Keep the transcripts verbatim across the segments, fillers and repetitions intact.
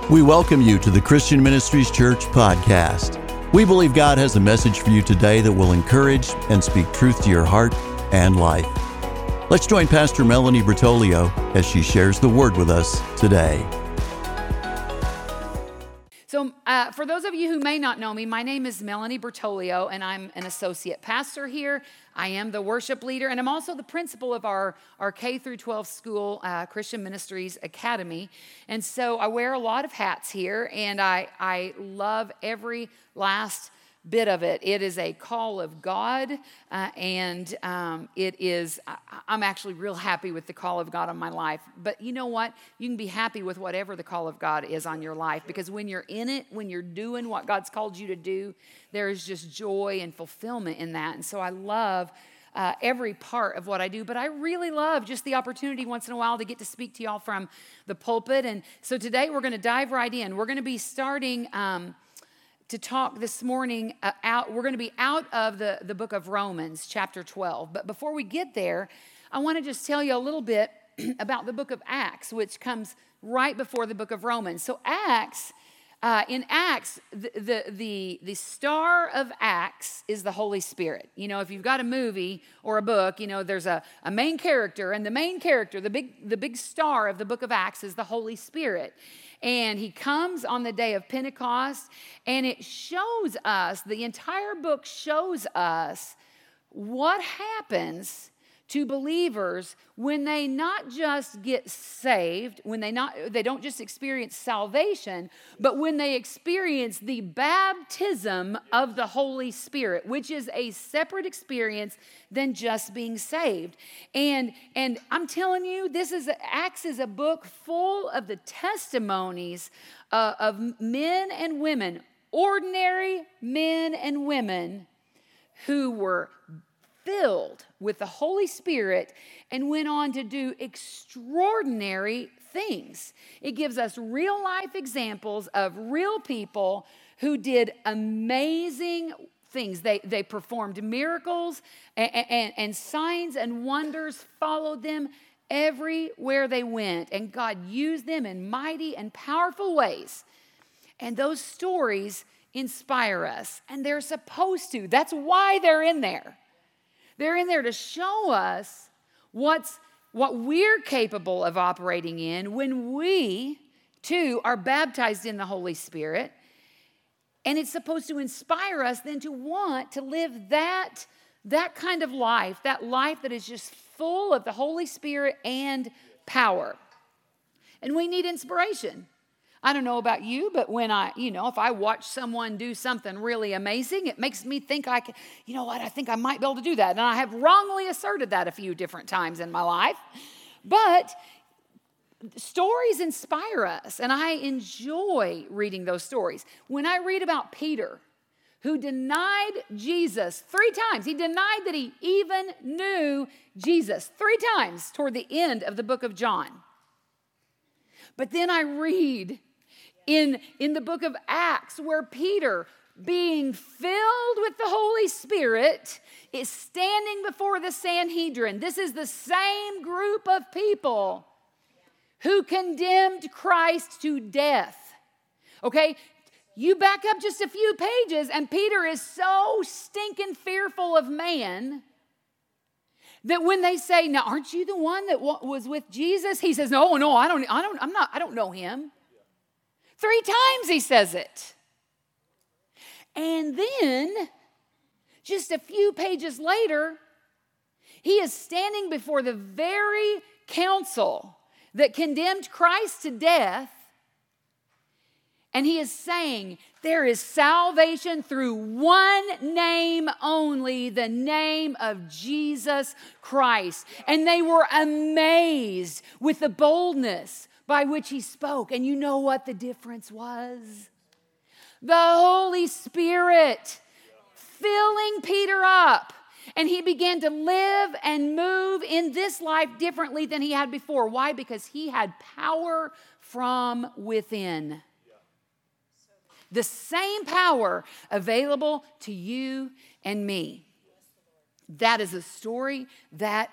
We welcome you to the Christian Ministries Church podcast. We believe God has a message for you today that will encourage and speak truth to your heart and life. Let's join Pastor Melanie Bertolio as she shares the word with us today. So uh, for those of you who may not know me, my name is Melanie Bertolio, and I'm an associate pastor here. I am the worship leader, and I'm also the principal of our, our K through twelve school, uh, Christian Ministries Academy. And so I wear a lot of hats here, and I, I love every last bit of it. It is a call of God, uh, and um, it is, I, I'm actually real happy with the call of God on my life. But you know what? You can be happy with whatever the call of God is on your life, because when you're in it, when you're doing what God's called you to do, there is just joy and fulfillment in that. And so I love uh, every part of what I do, but I really love just the opportunity once in a while to get to speak to y'all from the pulpit. And so today we're going to dive right in. We're going to be starting Um, to talk this morning uh, out. We're going to be out of the, the book of Romans, chapter twelve. But before we get there, I want to just tell you a little bit about the book of Acts, which comes right before the book of Romans. So Acts, uh, in Acts, the, the, the, the star of Acts is the Holy Spirit. You know, if you've got a movie or a book, you know, there's a, a main character, and the main character, the big, the big star of the book of Acts is the Holy Spirit. And he comes on the day of Pentecost, and it shows us, the entire book shows us what happens to believers when they not just get saved, when they not they don't just experience salvation, but when they experience the baptism of the Holy Spirit, which is a separate experience than just being saved. And and I'm telling you, this is Acts is a book full of the testimonies uh, of men and women, ordinary men and women who were filled with the Holy Spirit and went on to do extraordinary things. It gives us real life examples of real people who did amazing things. They, they performed miracles, and, and, and signs and wonders followed them everywhere they went. And God used them in mighty and powerful ways. And those stories inspire us, and they're supposed to. That's why they're in there. They're in there to show us what's what we're capable of operating in when we, too, are baptized in the Holy Spirit. And it's supposed to inspire us then to want to live that, that kind of life, that life that is just full of the Holy Spirit and power. And we need inspiration. I don't know about you, but when I, you know, if I watch someone do something really amazing, it makes me think I can, you know what, I think I might be able to do that. And I have wrongly asserted that a few different times in my life. But stories inspire us, and I enjoy reading those stories. When I read about Peter, who denied Jesus three times, he denied that he even knew Jesus three times toward the end of the book of John. But then I read In, in the book of Acts, where Peter, being filled with the Holy Spirit, is standing before the Sanhedrin. This is the same group of people who condemned Christ to death. Okay, you back up just a few pages, and Peter is so stinking fearful of man that when they say, "Now, aren't you the one that was with Jesus?" He says, "No, no, I don't. I don't. I'm not. I don't know him." Three times he says it. And then, just a few pages later, he is standing before the very council that condemned Christ to death. And he is saying, there is salvation through one name only, the name of Jesus Christ. And they were amazed with the boldness by which he spoke. And you know what the difference was? The Holy Spirit filling Peter up. And he began to live and move in this life differently than he had before. Why? Because he had power from within. The same power available to you and me. That is a story that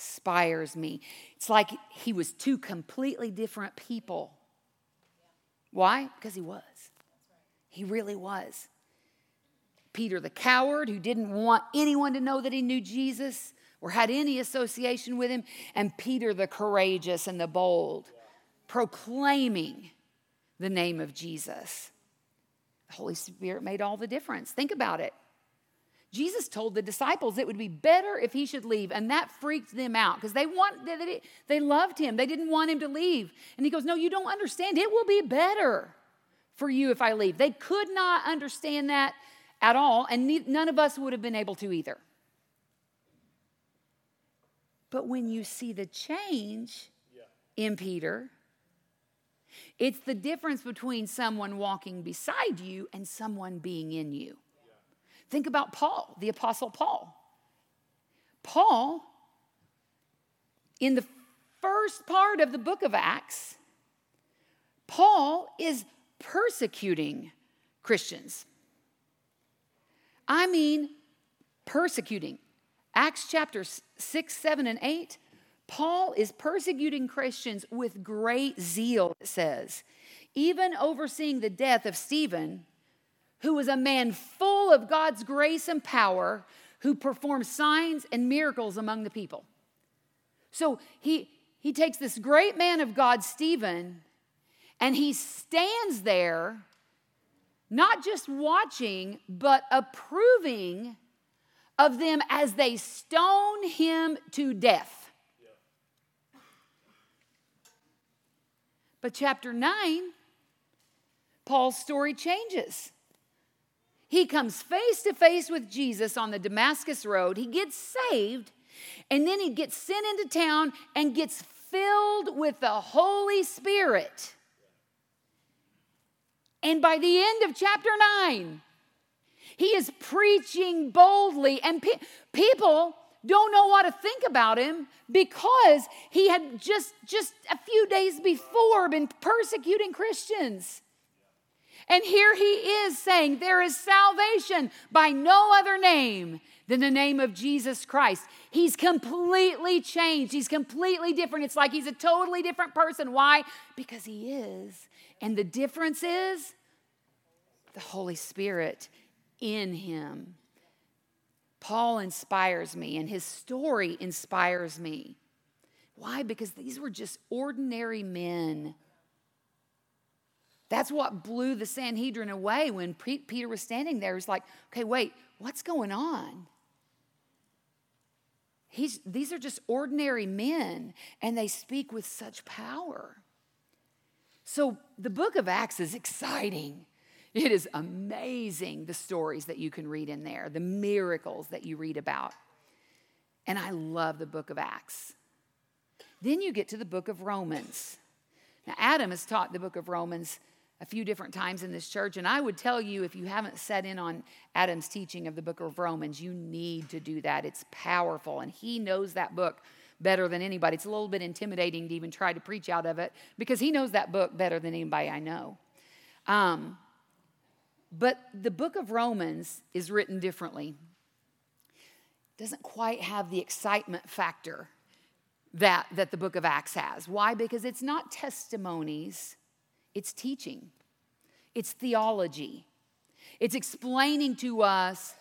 inspires me. It's like he was two completely different people, Why? Because he was. He really was. Peter the coward who didn't want anyone to know that he knew Jesus or had any association with him, and Peter the courageous and the bold, proclaiming the name of Jesus. The Holy Spirit made all the difference. Think about it. Jesus told the disciples it would be better if he should leave, and that freaked them out because they want they, they loved him. They didn't want him to leave. And he goes, no, you don't understand. It will be better for you if I leave. They could not understand that at all, and none of us would have been able to either. But when you see the change yeah. in Peter, it's the difference between someone walking beside you and someone being in you. Yeah. Think about Paul, the Apostle Paul. Paul, in the first part of the book of Acts, Paul is persecuting Christians. I mean, persecuting. Acts chapter six, seven, and eight, Paul is persecuting Christians with great zeal, it says, even overseeing the death of Stephen, who was a man full of God's grace and power, who performed signs and miracles among the people. So he, he takes this great man of God, Stephen, and he stands there, not just watching, but approving of them as they stone him to death. Yeah. But chapter nine, Paul's story changes. He comes face to face with Jesus on the Damascus Road. He gets saved, and then he gets sent into town and gets filled with the Holy Spirit. And by the end of chapter nine, he is preaching boldly, and pe- people don't know what to think about him because he had just, just a few days before been persecuting Christians. And here he is saying there is salvation by no other name than the name of Jesus Christ. He's completely changed. He's completely different. It's like he's a totally different person. Why? Because he is. And the difference is the Holy Spirit in him. Paul inspires me, and his story inspires me. Why? Because these were just ordinary men. That's what blew the Sanhedrin away when Peter was standing there. He's like, okay, wait, what's going on? He's, these are just ordinary men, and they speak with such power. So the book of Acts is exciting. It is amazing, the stories that you can read in there, the miracles that you read about. And I love the book of Acts. Then you get to the book of Romans. Now, Adam has taught the book of Romans a few different times in this church, and I would tell you, if you haven't set in on Adam's teaching of the book of Romans, you need to do that. It's powerful, and he knows that book better than anybody. It's a little bit intimidating to even try to preach out of it because he knows that book better than anybody I know. Um, but the book of Romans is written differently. It doesn't quite have the excitement factor that, that the book of Acts has. Why? Because it's not testimonies. It's teaching. It's theology. It's explaining to us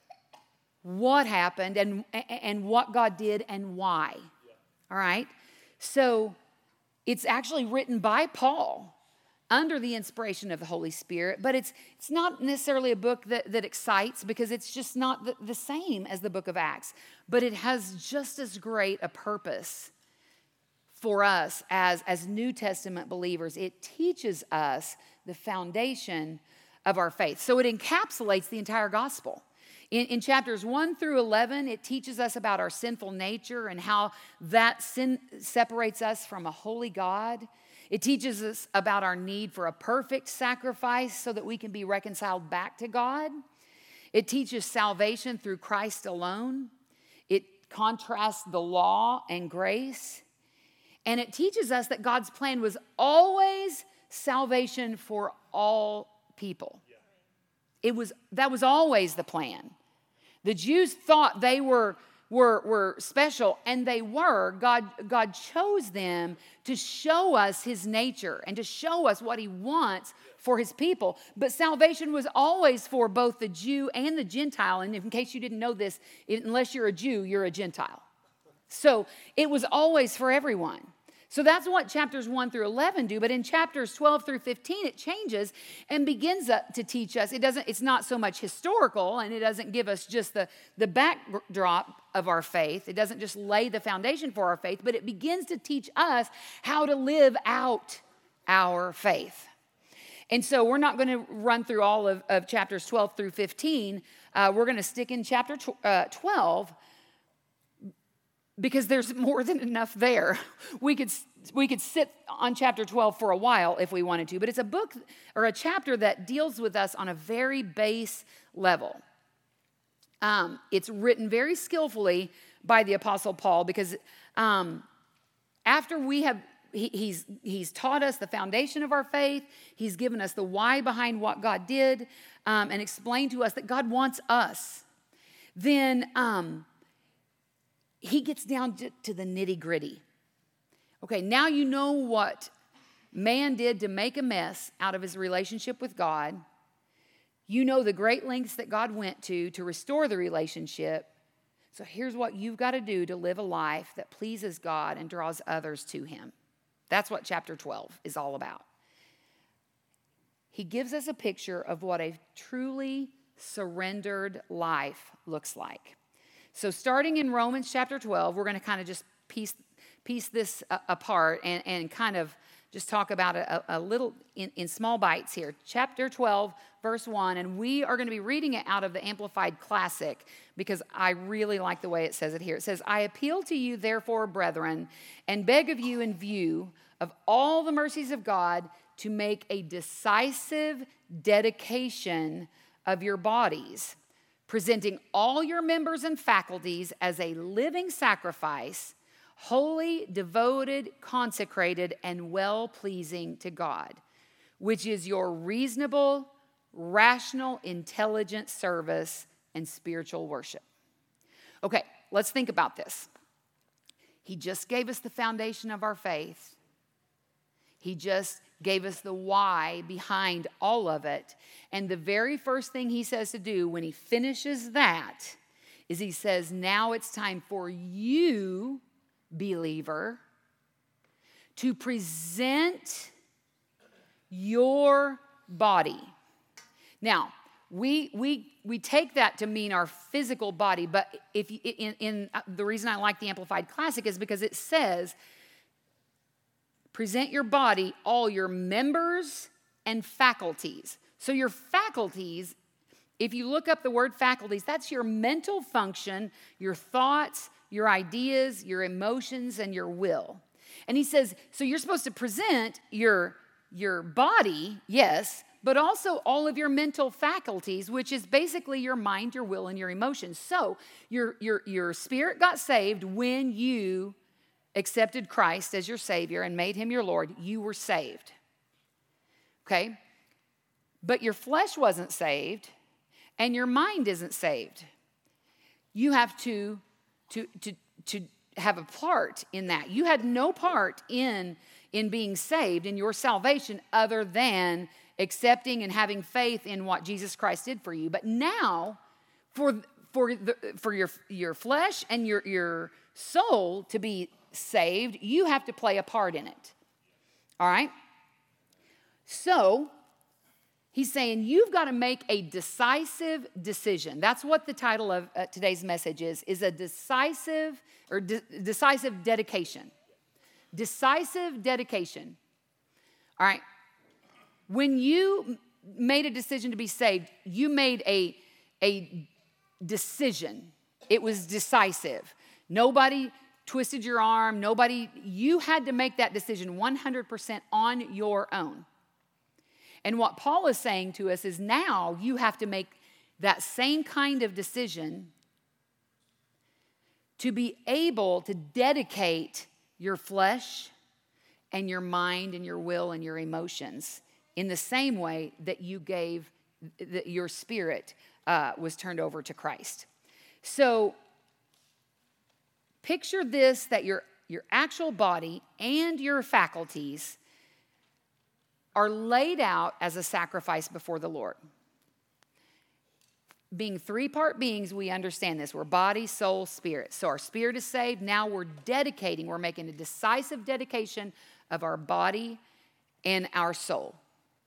what happened and, and what God did and why. All right? So it's actually written by Paul under the inspiration of the Holy Spirit, but it's it's not necessarily a book that, that excites because it's just not the, the same as the book of Acts, but it has just as great a purpose for us as, as New Testament believers. It teaches us the foundation of our faith. So it encapsulates the entire gospel. In, in chapters one through eleven, it teaches us about our sinful nature and how that sin separates us from a holy God. It teaches us about our need for a perfect sacrifice so that we can be reconciled back to God. It teaches salvation through Christ alone. It contrasts the law and grace. And it teaches us that God's plan was always salvation for all people. It was, that was always the plan. The Jews thought they were were, were special, and they were. God, God chose them to show us his nature and to show us what he wants for his people. But salvation was always for both the Jew and the Gentile. And in case you didn't know this, unless you're a Jew, you're a Gentile. So it was always for everyone. So that's what chapters one through eleven do. But in chapters twelve through fifteen, it changes and begins to teach us. It doesn't, it's not so much historical, and it doesn't give us just the, the backdrop of our faith. It doesn't just lay the foundation for our faith, but it begins to teach us how to live out our faith. And so we're not going to run through all of, of chapters twelve through fifteen. Uh, we're going to stick in chapter tw- uh, twelve, because there's more than enough there. We could we could sit on chapter twelve for a while if we wanted to, but it's a book or a chapter that deals with us on a very base level. Um, it's written very skillfully by the Apostle Paul, because um, after we have, he, he's, he's taught us the foundation of our faith, he's given us the why behind what God did, um, and explained to us that God wants us. Then um, he gets down to, to the nitty gritty. Okay, now you know what man did to make a mess out of his relationship with God. You know the great lengths that God went to to restore the relationship. So here's what you've got to do to live a life that pleases God and draws others to him. That's what chapter twelve is all about. He gives us a picture of what a truly surrendered life looks like. So starting in Romans chapter twelve, we're going to kind of just piece, piece this uh, apart and, and kind of just talk about it a, a little in, in small bites here. Chapter twelve, verse one, and we are going to be reading it out of the Amplified Classic because I really like the way it says it here. It says, I appeal to you, therefore, brethren, and beg of you in view of all the mercies of God to make a decisive dedication of your bodies, presenting all your members and faculties as a living sacrifice, holy, devoted, consecrated, and well-pleasing to God, which is your reasonable, rational, intelligent service and spiritual worship. Okay, let's think about this. He just gave us the foundation of our faith. He just gave us the why behind all of it. And the very first thing he says to do when he finishes that is he says, now it's time for you, believer, to present your body. Now, we we we take that to mean our physical body, but if you, in, in the reason I like the Amplified Classic is because it says, present your body, all your members and faculties. So your faculties, if you look up the word faculties, that's your mental function, your thoughts, your ideas, your emotions, and your will. And he says, so you're supposed to present your, your body, yes, but also all of your mental faculties, which is basically your mind, your will, and your emotions. So your, your, your spirit got saved when you accepted Christ as your Savior and made him your Lord. You were saved. Okay? But your flesh wasn't saved, and your mind isn't saved. You have to, to, to, to have a part in that. You had no part in, in being saved, in your salvation, other than accepting and having faith in what Jesus Christ did for you. But now, for, for, the, for your, your flesh and your, your soul to be saved, you have to play a part in it. All right? So, he's saying you've got to make a decisive decision. That's what the title of uh, today's message is, is a decisive or de- decisive dedication. Decisive dedication. All right? When you made a decision to be saved, you made a, a decision. It was decisive. Nobody twisted your arm. Nobody, you had to make that decision one hundred percent on your own. And what Paul is saying to us is now you have to make that same kind of decision to be able to dedicate your flesh and your mind and your will and your emotions in the same way that you gave, that your spirit uh, was turned over to Christ. So Picture this, that your, your actual body and your faculties are laid out as a sacrifice before the Lord. Being three-part beings, we understand this. We're body, soul, spirit. So our spirit is saved. Now we're dedicating, we're making a decisive dedication of our body and our soul.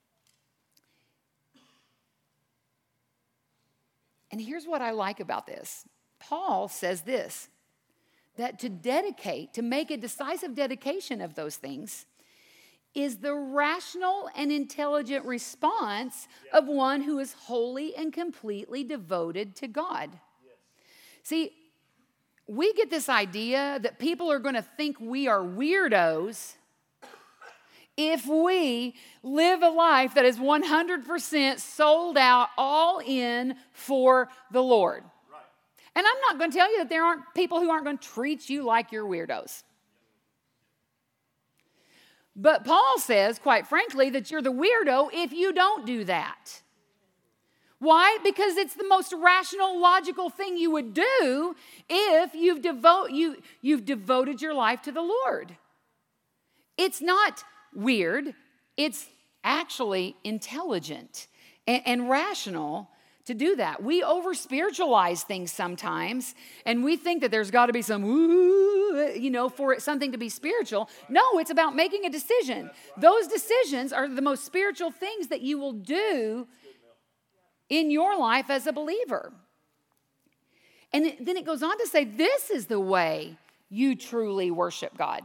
And here's what I like about this. Paul says this, that to dedicate, to make a decisive dedication of those things is the rational and intelligent response of one who is wholly and completely devoted to God. Yes. See, we get this idea that people are going to think we are weirdos if we live a life that is one hundred percent sold out, all in for the Lord. Right. And I'm not going to tell you that there aren't people who aren't going to treat you like you're weirdos. But Paul says, quite frankly, that you're the weirdo if you don't do that. Why? Because it's the most rational, logical thing you would do if you've, devote, you, you've devoted your life to the Lord. It's not weird. It's actually intelligent and, and rational to do that. We over-spiritualize things sometimes, and we think that there's got to be some, ooh, you know, for it, something to be spiritual. No, it's about making a decision. Those decisions are the most spiritual things that you will do in your life as a believer. And it, then it goes on to say, this is the way you truly worship God.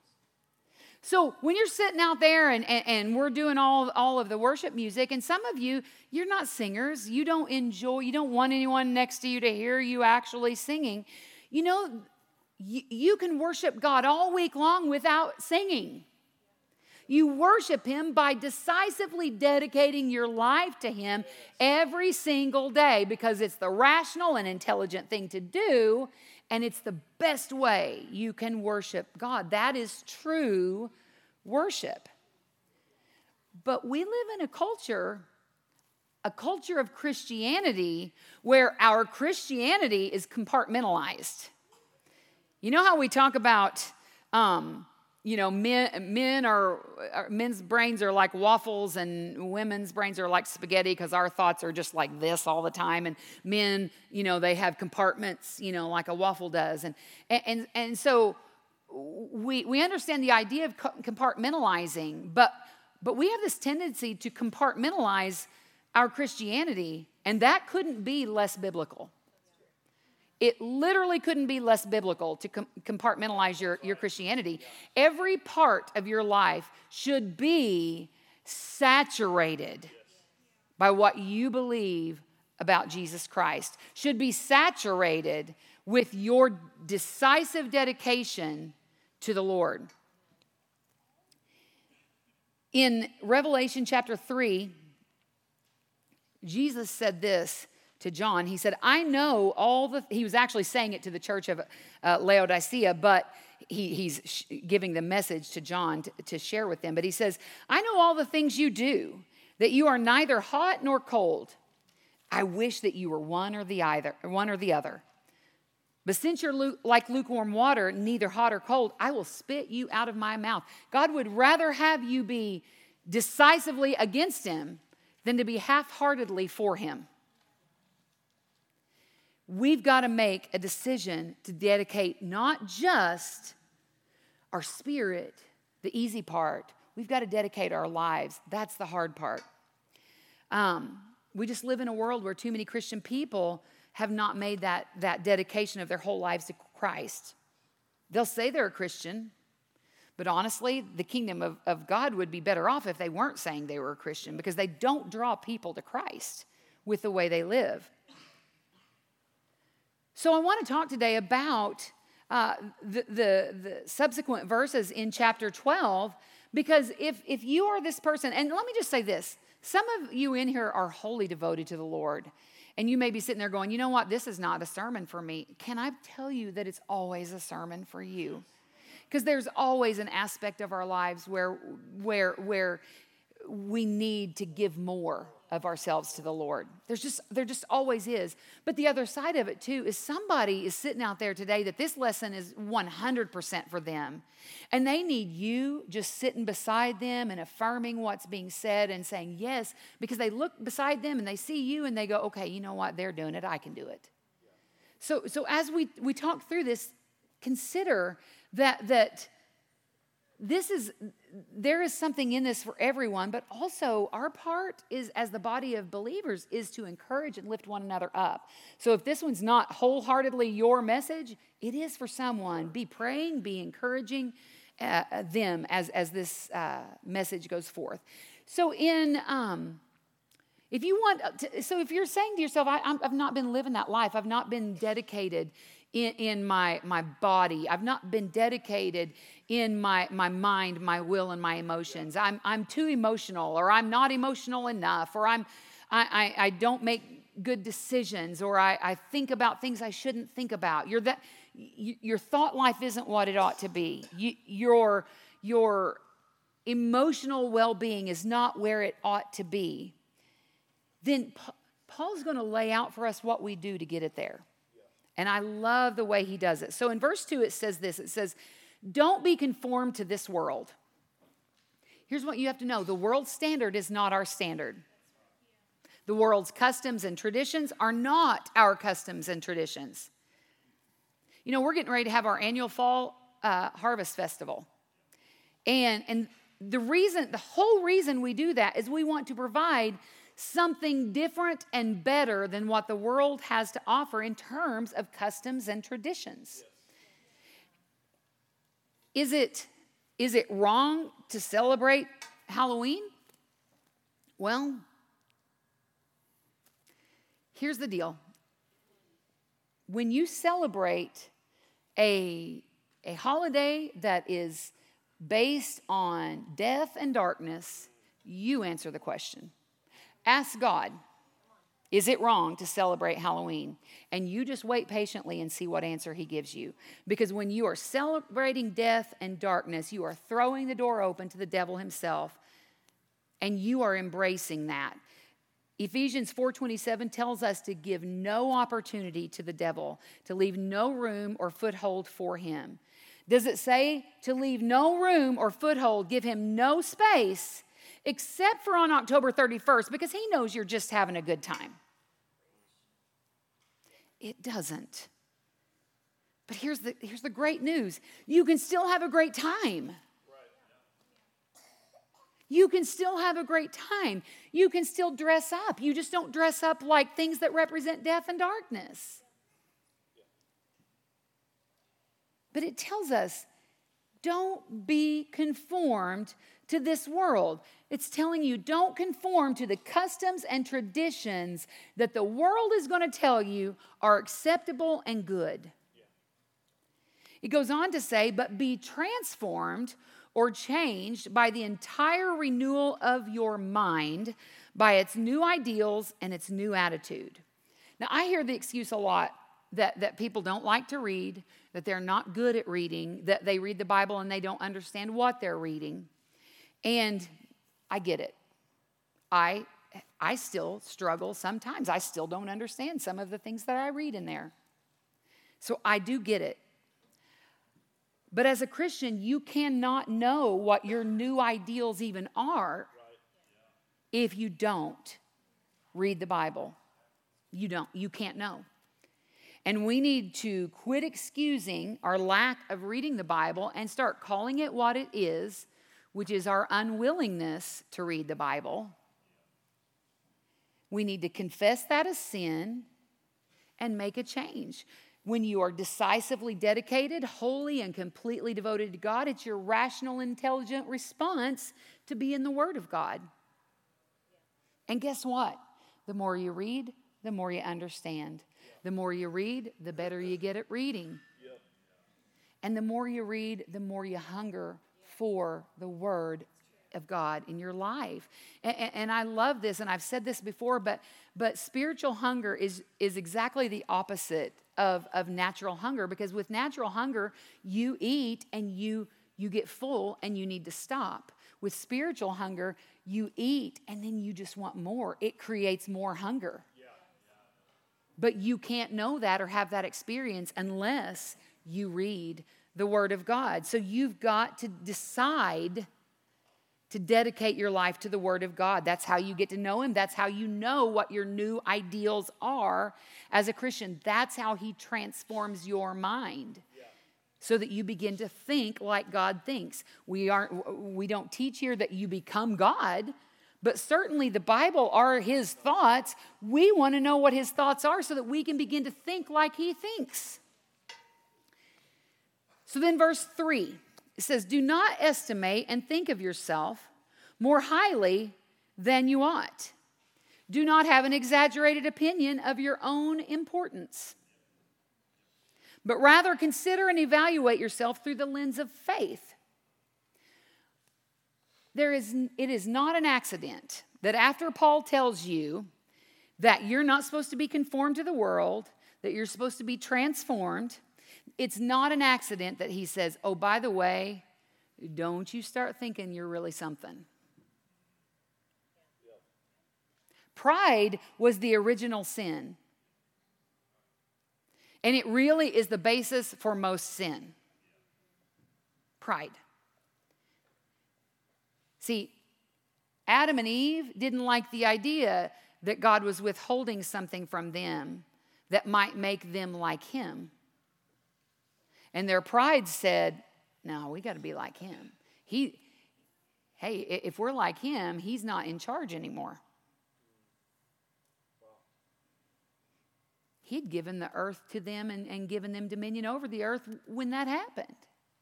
So when you're sitting out there and, and, and we're doing all, all of the worship music, and some of you, you're not singers. You don't enjoy, you don't want anyone next to you to hear you actually singing. You know, you, you can worship God all week long without singing. You worship Him by decisively dedicating your life to Him every single day, because it's the rational and intelligent thing to do. And it's the best way you can worship God. That is true worship. But we live in a culture, a culture of Christianity, where our Christianity is compartmentalized. You know how we talk about, um, you know, men, men are, men's brains are like waffles and women's brains are like spaghetti, because our thoughts are just like this all the time. And men, you know, they have compartments, you know, like a waffle does. And and and so we we understand the idea of compartmentalizing, but but we have this tendency to compartmentalize our Christianity, and that couldn't be less biblical. It literally couldn't be less biblical to com- compartmentalize your, your Christianity. Every part of your life should be saturated by what you believe about Jesus Christ. Should be saturated with your decisive dedication to the Lord. In Revelation chapter three, Jesus said this to John. He said, I know all the, he was actually saying it to the church of uh, Laodicea, but he, he's sh- giving the message to John to, to share with them. But he says, I know all the things you do, that you are neither hot nor cold. I wish that you were one or the either, one or the other. But since you're lu- like lukewarm water, neither hot or cold, I will spit you out of my mouth. God would rather have you be decisively against Him than to be half-heartedly for Him. We've got to make a decision to dedicate not just our spirit, the easy part. We've got to dedicate our lives. That's the hard part. Um, we just live in a world where too many Christian people have not made that, that dedication of their whole lives to Christ. They'll say they're a Christian, but honestly, the kingdom of, of God would be better off if they weren't saying they were a Christian, because they don't draw people to Christ with the way they live. So I want to talk today about uh, the, the, the subsequent verses in chapter twelve, because if, if you are this person, and let me just say this, some of you in here are wholly devoted to the Lord, and you may be sitting there going, you know what, this is not a sermon for me. Can I tell you that it's always a sermon for you? Because there's always an aspect of our lives where, where, where we need to give more of ourselves to the Lord. There's just, there just always is. But the other side of it too is somebody is sitting out there today that this lesson is one hundred percent for them. And they need you just sitting beside them and affirming what's being said and saying yes, because they look beside them and they see you and they go, okay, you know what? They're doing it. I can do it. So, so as we, we talk through this, consider that, that this is, there is something in this for everyone, but also our part is, as the body of believers, is to encourage and lift one another up. So if this one's not wholeheartedly your message, it is for someone. Be praying, be encouraging uh, them as, as this uh, message goes forth. So in, um, if you want, to, so if you're saying to yourself, I, I've not been living that life, I've not been dedicated in, in my, my body, I've not been dedicated in my, my mind, my will, and my emotions. I'm, I'm too emotional, or I'm not emotional enough, or I'm, I, I, I don't make good decisions, or I, I think about things I shouldn't think about. You're that, you, your thought life isn't what it ought to be. You, your, your emotional well-being is not where it ought to be. Then Paul's going to lay out for us what we do to get it there. And I love the way he does it. So in verse two, it says this. It says, don't be conformed to this world. Here's what you have to know. The world's standard is not our standard. The world's customs and traditions are not our customs and traditions. You know, we're getting ready to have our annual fall uh, harvest festival. And, and the reason, the whole reason we do that is we want to provide something different and better than what the world has to offer in terms of customs and traditions. Is it, is it wrong to celebrate Halloween? Well, here's the deal. When you celebrate a, a holiday that is based on death and darkness, you answer the question. Ask God, is it wrong to celebrate Halloween? And you just wait patiently and see what answer he gives you. Because when you are celebrating death and darkness, you are throwing the door open to the devil himself, and you are embracing that. Ephesians four twenty-seven tells us to give no opportunity to the devil, to leave no room or foothold for him. Does it say to leave no room or foothold, give him no space, except for on October thirty-first, because he knows you're just having a good time? It doesn't. But here's the, here's the great news. You can still have a great time. You can still have a great time. You can still dress up. You just don't dress up like things that represent death and darkness. But it tells us, don't be conformed to this world. It's telling you, don't conform to the customs and traditions that the world is going to tell you are acceptable and good. Yeah. It goes on to say, but be transformed or changed by the entire renewal of your mind, by its new ideals and its new attitude. Now, I hear the excuse a lot that, that people don't like to read, that they're not good at reading, that they read the Bible and they don't understand what they're reading. And I get it. I, I still struggle sometimes. I still don't understand some of the things that I read in there. So I do get it. But as a Christian, you cannot know what your new ideals even are if you don't read the Bible. You don't. You can't know. And we need to quit excusing our lack of reading the Bible and start calling it what it is, which is our unwillingness to read the Bible. We need to confess that as sin and make a change. When you are decisively dedicated, wholly and completely devoted to God, it's your rational, intelligent response to be in the Word of God. And guess what? The more you read, the more you understand. The more you read, the better you get at reading. And the more you read, the more you hunger for the Word of God in your life. And, and I love this, and I've said this before, but, but spiritual hunger is, is exactly the opposite of, of natural hunger, because with natural hunger, you eat and you, you get full and you need to stop. With spiritual hunger, you eat and then you just want more. It creates more hunger. But you can't know that or have that experience unless you read the Word of God. So you've got to decide to dedicate your life to the Word of God. That's how you get to know Him. That's how you know what your new ideals are as a Christian. That's how He transforms your mind so that you begin to think like God thinks. We aren't, we don't teach here that you become God, but certainly the Bible are His thoughts. We want to know what His thoughts are so that we can begin to think like He thinks. So then verse three, it says, do not estimate and think of yourself more highly than you ought. Do not have an exaggerated opinion of your own importance, but rather consider and evaluate yourself through the lens of faith. There is, it is not an accident that after Paul tells you that you're not supposed to be conformed to the world, that you're supposed to be transformed, it's not an accident that he says, oh, by the way, don't you start thinking you're really something. Pride was the original sin. And it really is the basis for most sin. Pride. See, Adam and Eve didn't like the idea that God was withholding something from them that might make them like Him. And their pride said, no, we got to be like Him. He, hey, if we're like Him, He's not in charge anymore. He'd given the earth to them and, and given them dominion over the earth when that happened.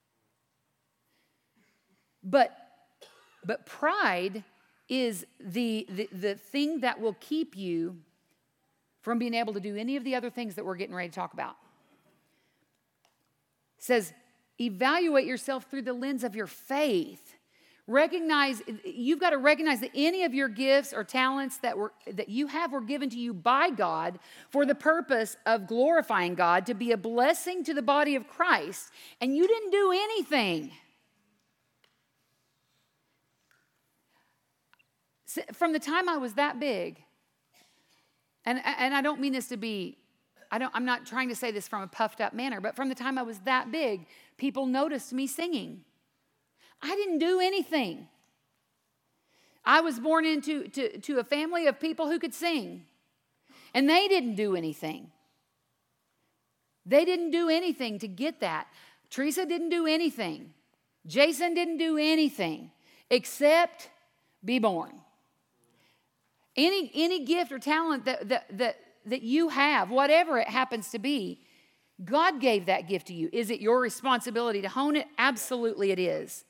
But, but pride is the, the, the thing that will keep you from being able to do any of the other things that we're getting ready to talk about. It says, evaluate yourself through the lens of your faith. Recognize, you've got to recognize that any of your gifts or talents that were that you have were given to you by God for the purpose of glorifying God, to be a blessing to the body of Christ, and you didn't do anything. From the time I was that big, and, and I don't mean this to be, I don't, I'm not trying to say this from a puffed up manner, but from the time I was that big, people noticed me singing. I didn't do anything. I was born into to, to a family of people who could sing, and they didn't do anything. They didn't do anything to get that. Teresa didn't do anything. Jason didn't do anything except be born. Any, any gift or talent that, that, that, that you have, whatever it happens to be, God gave that gift to you. Is it your responsibility to hone it? Absolutely it is.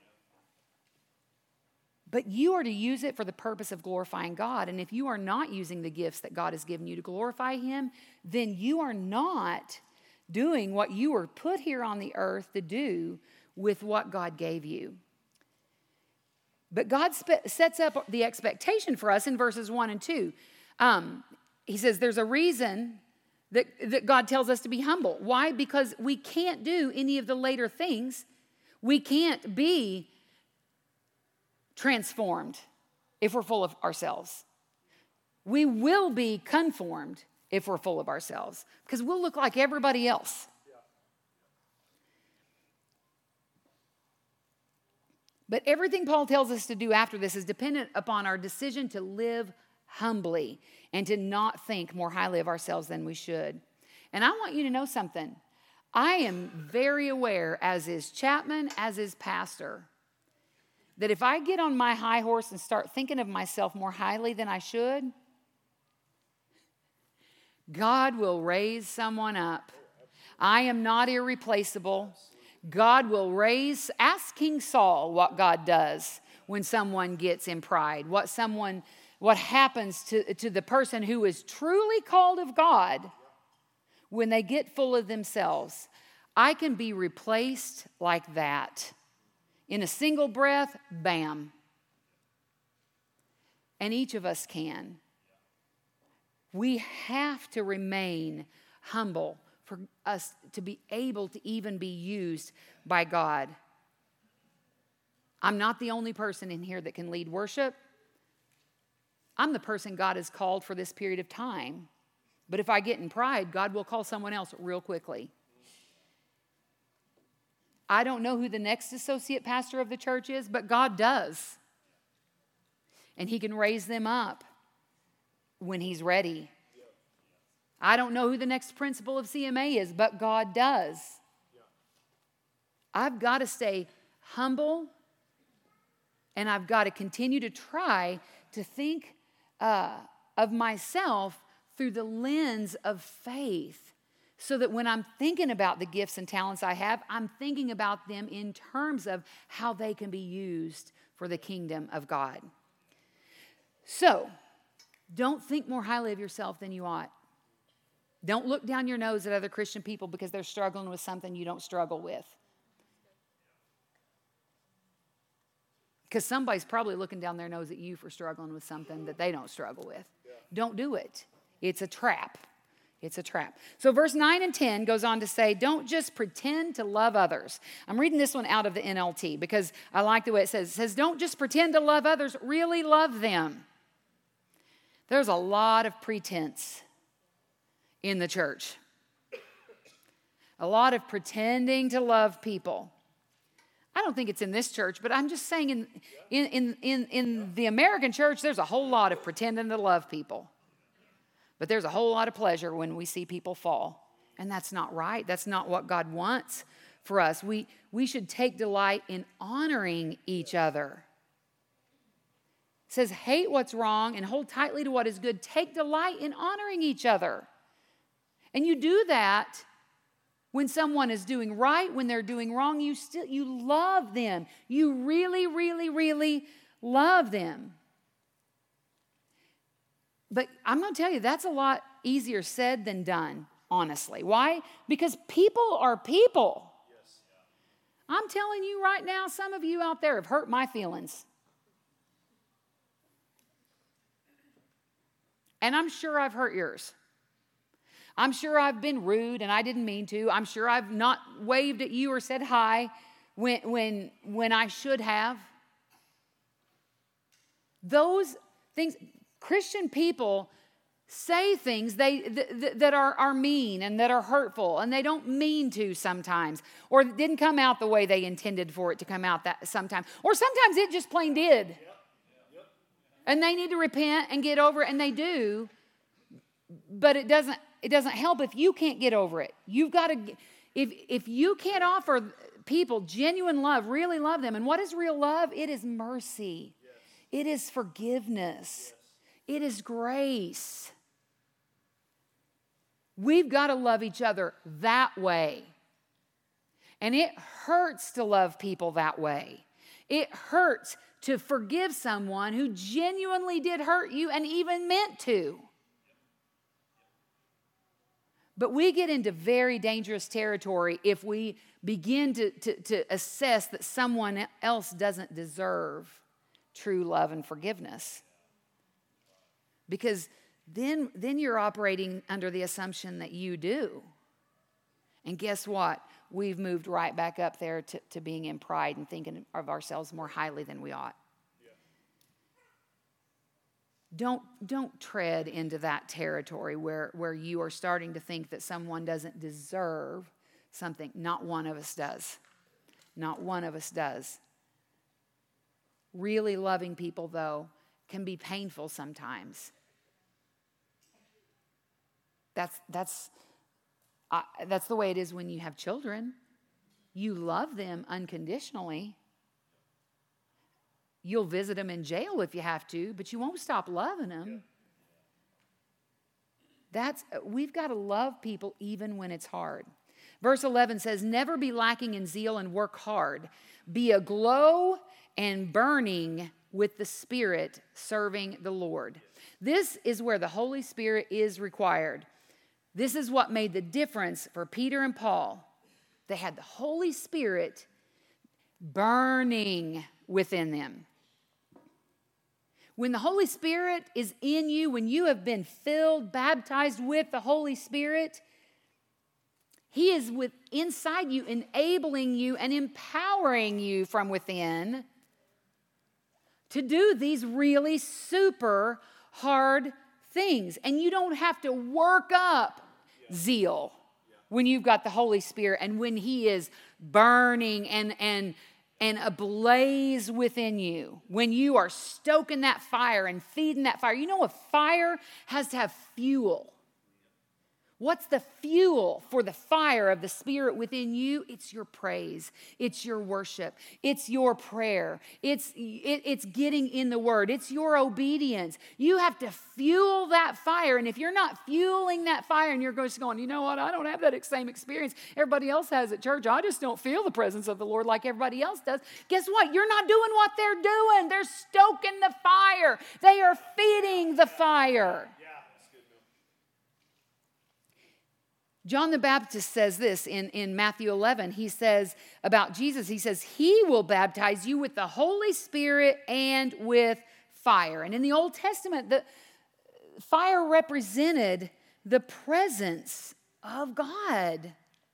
But you are to use it for the purpose of glorifying God. And if you are not using the gifts that God has given you to glorify Him, then you are not doing what you were put here on the earth to do with what God gave you. But God spe- sets up the expectation for us in verses one and two. Um, he says there's a reason that, that God tells us to be humble. Why? Because we can't do any of the later things. We can't be transformed if we're full of ourselves. We will be conformed if we're full of ourselves, because we'll look like everybody else. But everything Paul tells us to do after this is dependent upon our decision to live humbly and to not think more highly of ourselves than we should. And I want you to know something. I am very aware, as is Chapman, as is Pastor, that if I get on my high horse and start thinking of myself more highly than I should, God will raise someone up. I am not irreplaceable. God will raise, ask King Saul what God does when someone gets in pride, what someone, what happens to, to the person who is truly called of God when they get full of themselves. I can be replaced like that. In a single breath, bam. And each of us can. We have to remain humble for us to be able to even be used by God. I'm not the only person in here that can lead worship. I'm the person God has called for this period of time. But if I get in pride, God will call someone else real quickly. I don't know who the next associate pastor of the church is, but God does. And he can raise them up when he's ready. I don't know who the next principal of C M A is, but God does. I've got to stay humble, and I've got to continue to try to think uh, of myself through the lens of faith, so that when I'm thinking about the gifts and talents I have, I'm thinking about them in terms of how they can be used for the kingdom of God. So, don't think more highly of yourself than you ought. Don't look down your nose at other Christian people because they're struggling with something you don't struggle with. Because somebody's probably looking down their nose at you for struggling with something that they don't struggle with. Yeah. Don't do it. It's a trap. It's a trap. So verse nine and ten goes on to say, don't just pretend to love others. I'm reading this one out of the N L T because I like the way it says. It says, don't just pretend to love others, really love them. There's a lot of pretense in the church. A lot of pretending to love people. I don't think it's in this church, but I'm just saying in, in, in, in, in the American church, there's a whole lot of pretending to love people. But there's a whole lot of pleasure when we see people fall. And that's not right. That's not what God wants for us. We, we should take delight in honoring each other. It says, hate what's wrong and hold tightly to what is good. Take delight in honoring each other. And you do that when someone is doing right, when they're doing wrong, you still you love them. You really, really, really love them. But I'm going to tell you, that's a lot easier said than done, honestly. Why? Because people are people. Yes. I'm telling you right now, some of you out there have hurt my feelings. And I'm sure I've hurt yours. I'm sure I've been rude and I didn't mean to. I'm sure I've not waved at you or said hi when, when, when I should have. Those things, Christian people say things they, th- th- that are, are mean and that are hurtful, and they don't mean to sometimes, or it didn't come out the way they intended for it to come out that sometimes, or sometimes it just plain did. Yep. Yep. And they need to repent and get over it, and they do, but it doesn't It doesn't help if you can't get over it. You've got to, if, if you can't offer people genuine love, really love them. And what is real love? It is mercy. Yes. It is forgiveness. Yes. It is grace. We've got to love each other that way. And it hurts to love people that way. It hurts to forgive someone who genuinely did hurt you and even meant to. But we get into very dangerous territory if we begin to, to, to assess that someone else doesn't deserve true love and forgiveness. Because then, then you're operating under the assumption that you do. And guess what? We've moved right back up there to, to being in pride and thinking of ourselves more highly than we ought. Don't, don't tread into that territory where, where you are starting to think that someone doesn't deserve something. Not one of us does. Not one of us does. Really loving people, though, can be painful sometimes. That's, that's, uh, that's the way it is when you have children. You love them unconditionally. You'll visit them in jail if you have to, but you won't stop loving them. That's, we've got to love people even when it's hard. Verse eleven says, never be lacking in zeal and work hard. Be aglow and burning with the Spirit, serving the Lord. This is where the Holy Spirit is required. This is what made the difference for Peter and Paul. They had the Holy Spirit burning within them. When the Holy Spirit is in you, when you have been filled, baptized with the Holy Spirit, He is with inside you, enabling you and empowering you from within to do these really super hard things. And you don't have to work up zeal when you've got the Holy Spirit and when He is burning and, and, and ablaze within you. When you are stoking that fire and feeding that fire. You know, a fire has to have fuel. What's the fuel for the fire of the Spirit within you? It's your praise. It's your worship. It's your prayer. It's, it, it's getting in the Word. It's your obedience. You have to fuel that fire. And if you're not fueling that fire and you're just going, you know what, I don't have that same experience everybody else has at church. I just don't feel the presence of the Lord like everybody else does. Guess what? You're not doing what they're doing. They're stoking the fire. They are feeding the fire. John the Baptist says this in, in Matthew eleven. He says about Jesus, he says, He will baptize you with the Holy Spirit and with fire. And in the Old Testament, the fire represented the presence of God.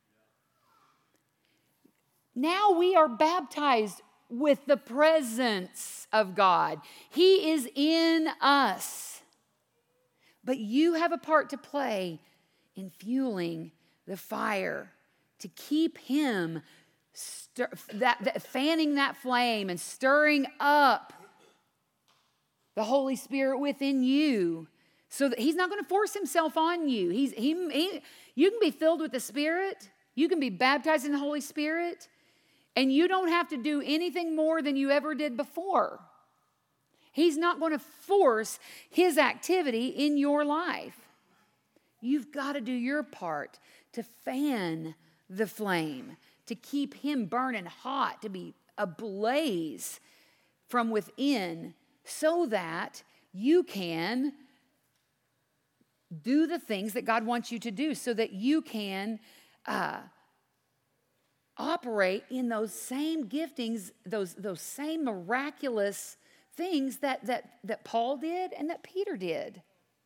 Now we are baptized with the presence of God. He is in us. But you have a part to play in fueling the fire to keep Him stir, that, that fanning that flame and stirring up the Holy Spirit within you, so that He's not going to force Himself on you. He's he, he you can be filled with the Spirit, you can be baptized in the Holy Spirit, and you don't have to do anything more than you ever did before. He's not going to force His activity in your life. You've got to do your part to fan the flame, to keep Him burning hot, to be ablaze from within, so that you can do the things that God wants you to do, so that you can uh, operate in those same giftings, those, those same miraculous things that, that, that Paul did and that Peter did.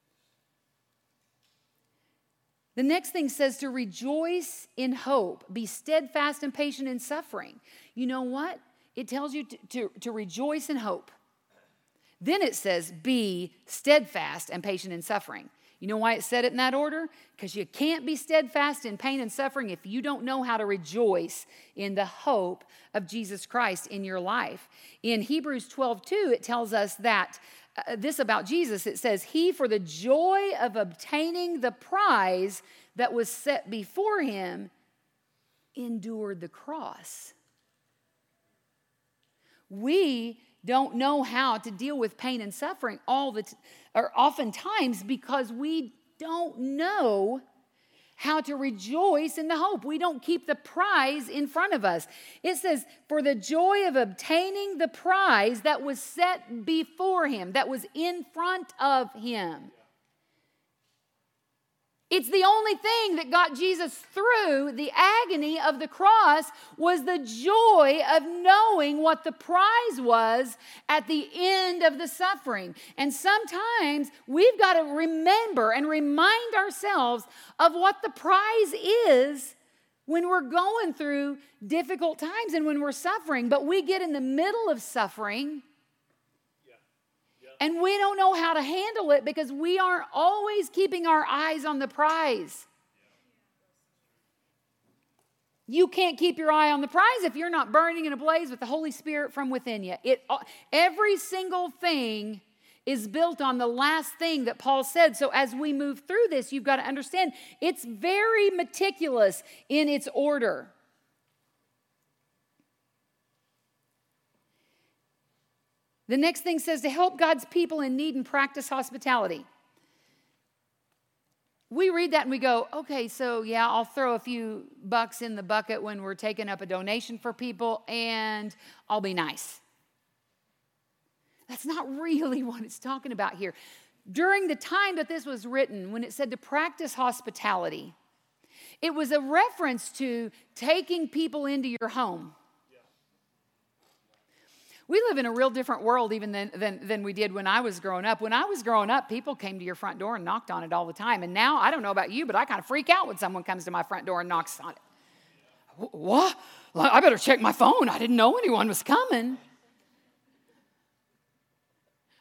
The next thing says to rejoice in hope, be steadfast and patient in suffering. You know what? It tells you to, to, to rejoice in hope. Then it says be steadfast and patient in suffering. You know why it said it in that order? Because you can't be steadfast in pain and suffering if you don't know how to rejoice in the hope of Jesus Christ in your life. In Hebrews twelve two, it tells us that Uh, this about Jesus. It says, He, for the joy of obtaining the prize that was set before Him, endured the cross. We don't know how to deal with pain and suffering all the t- or oftentimes because we don't know how to rejoice in the hope. We don't keep the prize in front of us. It says, for the joy of obtaining the prize that was set before Him, that was in front of Him. It's the only thing that got Jesus through the agony of the cross was the joy of knowing what the prize was at the end of the suffering. And sometimes we've got to remember and remind ourselves of what the prize is when we're going through difficult times and when we're suffering. But we get in the middle of suffering and we don't know how to handle it because we aren't always keeping our eyes on the prize. You can't keep your eye on the prize if you're not burning and ablaze with the Holy Spirit from within you. It, every single thing is built on the last thing that Paul said. So as we move through this, you've got to understand it's very meticulous in its order. The next thing says to help God's people in need and practice hospitality. We read that and we go, okay, so yeah, I'll throw a few bucks in the bucket when we're taking up a donation for people and I'll be nice. That's not really what it's talking about here. During the time that this was written, when it said to practice hospitality, it was a reference to taking people into your home. We live in a real different world even than, than, than we did when I was growing up. When I was growing up, people came to your front door and knocked on it all the time. And now, I don't know about you, but I kind of freak out when someone comes to my front door and knocks on it. What? I better check my phone. I didn't know anyone was coming.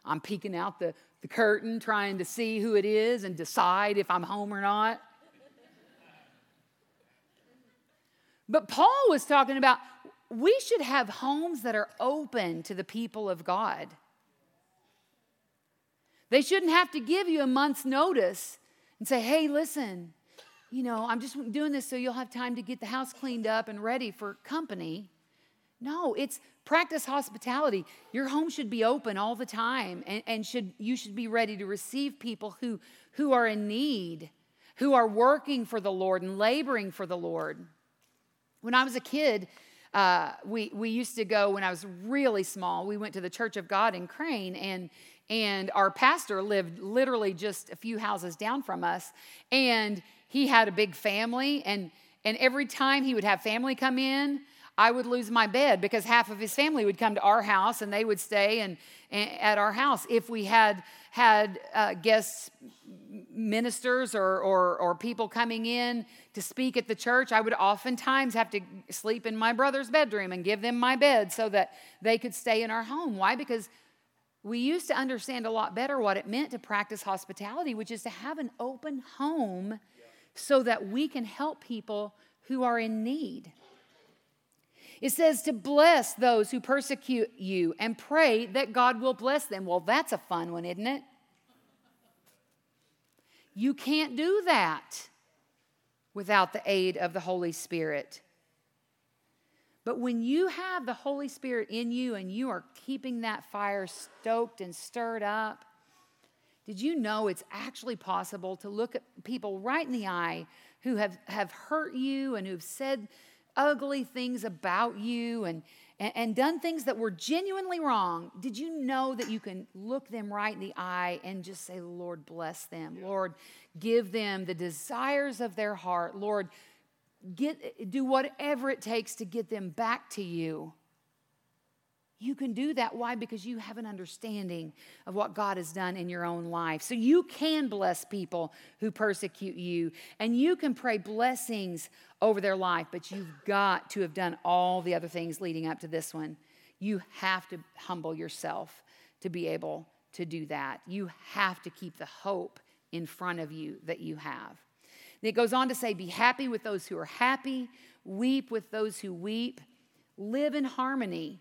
I'm peeking out the, the curtain trying to see who it is and decide if I'm home or not. But Paul was talking about we should have homes that are open to the people of God. They shouldn't have to give you a month's notice and say, hey, listen, you know, I'm just doing this so you'll have time to get the house cleaned up and ready for company. No, it's practice hospitality. Your home should be open all the time, and, and should you should be ready to receive people who, who are in need, who are working for the Lord and laboring for the Lord. When I was a kid, uh, we, we used to go, when I was really small, we went to the Church of God in Crane, and And our pastor lived literally just a few houses down from us. And he had a big family. And, and every time he would have family come in, I would lose my bed because half of his family would come to our house and they would stay and, and at our house. If we had had uh, guest ministers or, or, or people coming in to speak at the church, I would oftentimes have to sleep in my brother's bedroom and give them my bed so that they could stay in our home. Why? Because we used to understand a lot better what it meant to practice hospitality, which is to have an open home so that we can help people who are in need. It says to bless those who persecute you and pray that God will bless them. Well, that's a fun one, isn't it? You can't do that without the aid of the Holy Spirit. But when you have the Holy Spirit in you and you are keeping that fire stoked and stirred up, did you know it's actually possible to look at people right in the eye who have, have hurt you and who've said ugly things about you and, and, and done things that were genuinely wrong? Did you know that you can look them right in the eye and just say, Lord, bless them. Lord, give them the desires of their heart. Lord, Get, do whatever it takes to get them back to you. You can do that. Why? Because you have an understanding of what God has done in your own life. So you can bless people who persecute you, and you can pray blessings over their life, but you've got to have done all the other things leading up to this one. You have to humble yourself to be able to do that. You have to keep the hope in front of you that you have. It goes on to say, be happy with those who are happy, weep with those who weep, live in harmony.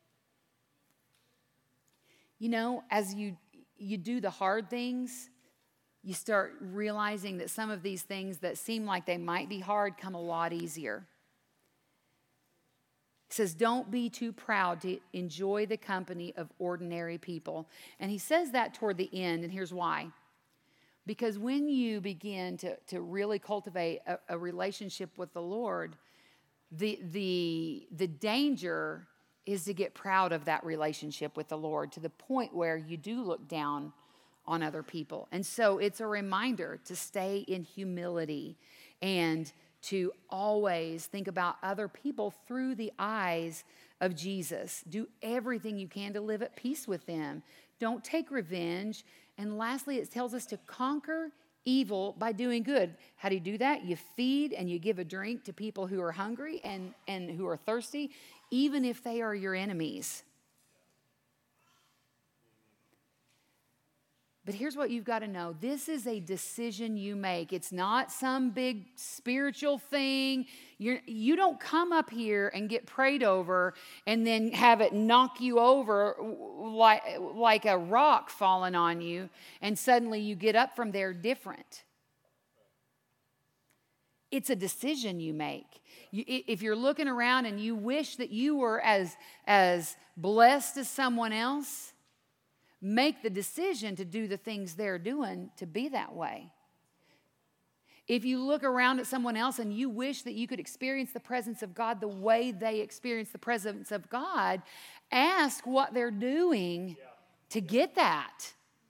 You know, as you, you do the hard things, you start realizing that some of these things that seem like they might be hard come a lot easier. It says, don't be too proud to enjoy the company of ordinary people. And he says that toward the end, and here's why. Because when you begin to, to really cultivate a, a relationship with the Lord, the, the, the danger is to get proud of that relationship with the Lord to the point where you do look down on other people. And so it's a reminder to stay in humility and to always think about other people through the eyes of Jesus. Do everything you can to live at peace with them. Don't take revenge. And lastly, it tells us to conquer evil by doing good. How do you do that? You feed and you give a drink to people who are hungry and, and who are thirsty, even if they are your enemies. But here's what you've got to know. This is a decision you make. It's not some big spiritual thing. You're, you don't come up here and get prayed over and then have it knock you over like, like a rock falling on you, and suddenly you get up from there different. It's a decision you make. You, if you're looking around and you wish that you were as, as blessed as someone else, make the decision to do the things they're doing to be that way. If you look around at someone else and you wish that you could experience the presence of God the way they experience the presence of God, ask what they're doing to get that.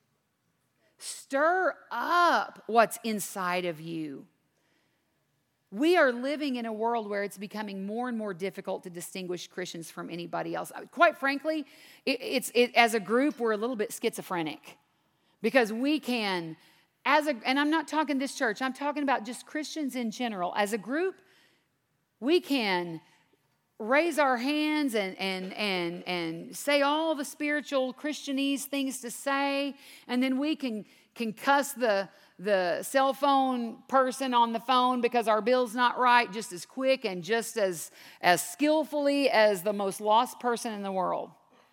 Stir up what's inside of you. We are living in a world where it's becoming more and more difficult to distinguish Christians from anybody else. Quite frankly, it, it's it, as a group, we're a little bit schizophrenic because we can, as a, and I'm not talking this church, I'm talking about just Christians in general. As a group, we can raise our hands and and and and say all the spiritual Christianese things to say, and then we can can cuss the the cell phone person on the phone because our bill's not right just as quick and just as as skillfully as the most lost person in the world.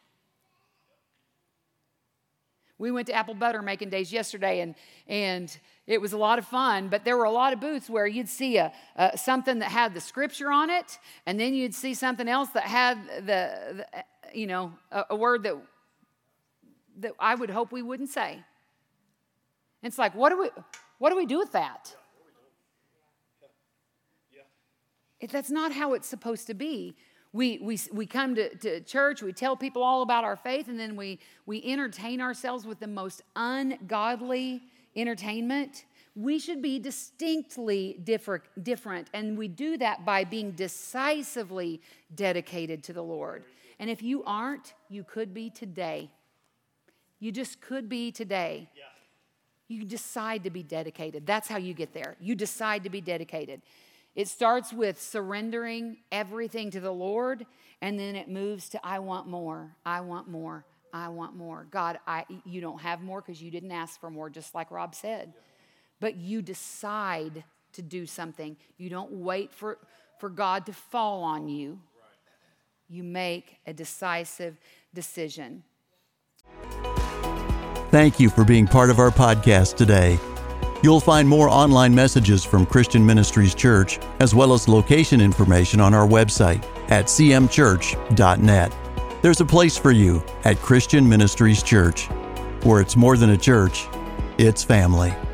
We went to Apple Butter Making Days yesterday, and and it was a lot of fun, but there were a lot of booths where you'd see a, a something that had the scripture on it, and then you'd see something else that had the, the you know, a, a word that that I would hope we wouldn't say. It's like, what do we what do we do with that? It, that's not how it's supposed to be. We we we come to, to church, we tell people all about our faith, and then we we entertain ourselves with the most ungodly entertainment. We should be distinctly different, different, and we do that by being decisively dedicated to the Lord. And if you aren't, you could be today. You just could be today. Yeah. You decide to be dedicated. That's how you get there. You decide to be dedicated. It starts with surrendering everything to the Lord, and then it moves to, I want more, I want more, I want more. God, I, you don't have more because you didn't ask for more, just like Rob said. But you decide to do something. You don't wait for, for God to fall on you. You make a decisive decision. Thank you for being part of our podcast today. You'll find more online messages from Christian Ministries Church, as well as location information on our website at c m church dot net. There's a place for you at Christian Ministries Church, where it's more than a church, it's family.